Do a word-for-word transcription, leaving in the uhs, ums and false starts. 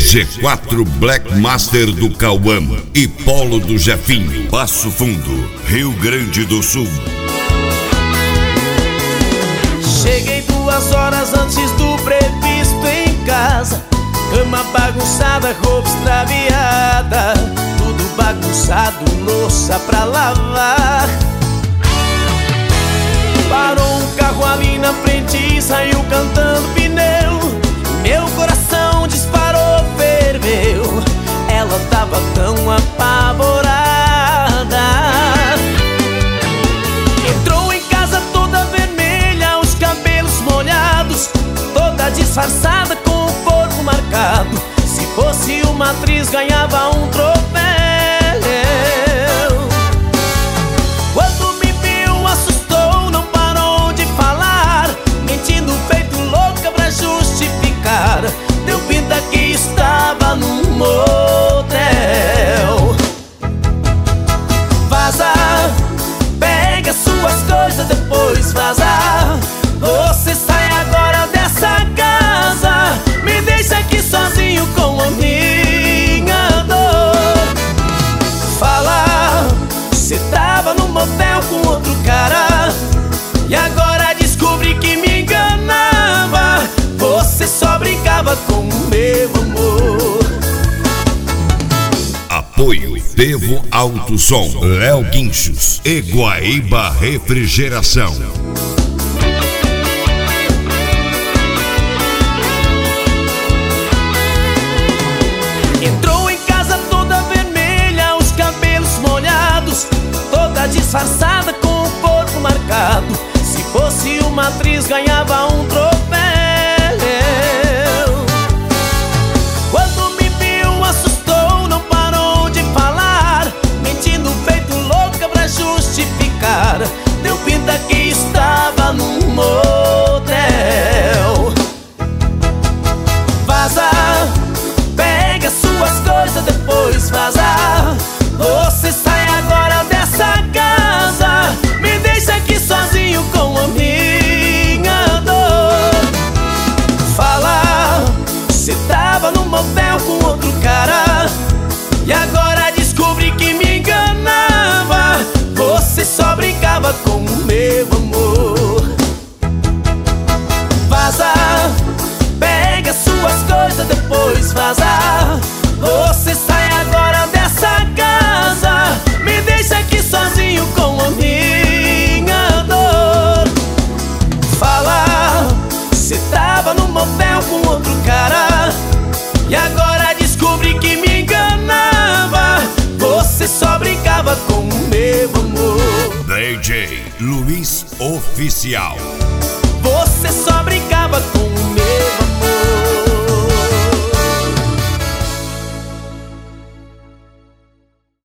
G quatro Black Master do Cauã e Polo do Jefinho. Passo Fundo, Rio Grande do Sul. Cheguei duas horas antes do previsto em casa. Cama bagunçada, roupa extraviada, tudo bagunçado, louça pra lavar. Parou um carro ali na frente e saiu cantando pneu. Meu coração disparou, ferveu. Ela tava tão apavorada. Entrou em casa toda vermelha, os cabelos molhados, toda disfarçada com o corpo marcado. Se fosse uma atriz ganhava um troféu. Quando me viu assustou, não parou de falar, mentindo feito louca pra justificar. Deu pinta que estava num motel. Vaza, pega suas coisas, depois vaza. Você sai agora dessa casa, me deixa aqui sozinho com a minha dor. Fala, cê tava no motel com outro cara e agora descobri que me enganava. Você só brincava com o meu amor. Apoio Devo Alto Som, Léo Guinchos e Guaíba Refrigeração. Entrou em casa toda vermelha, os cabelos molhados, toda disfarçada com o corpo marcado. Se fosse uma atriz ganhava um troféu. Quando me viu assustou, não parou de falar, mentindo feito louca pra justificar. Deu pinta que estava num motel. Vaza, pega suas coisas, depois vaza. Você sai agora dessa casa, me deixa aqui sozinho com a minha dor. Fala, cê tava no motel com outro cara e agora descobri que me enganava. Você só brincava com o meu amor. Vaza, pega suas coisas, depois vaza. Você sai agora dessa casa, me deixa aqui sozinho com a minha dor. Fala, cê tava no motel com outro cara e agora descobri que me enganava. Você só brincava com o meu amor. D J Luiz Oficial. Você só brincava com o meu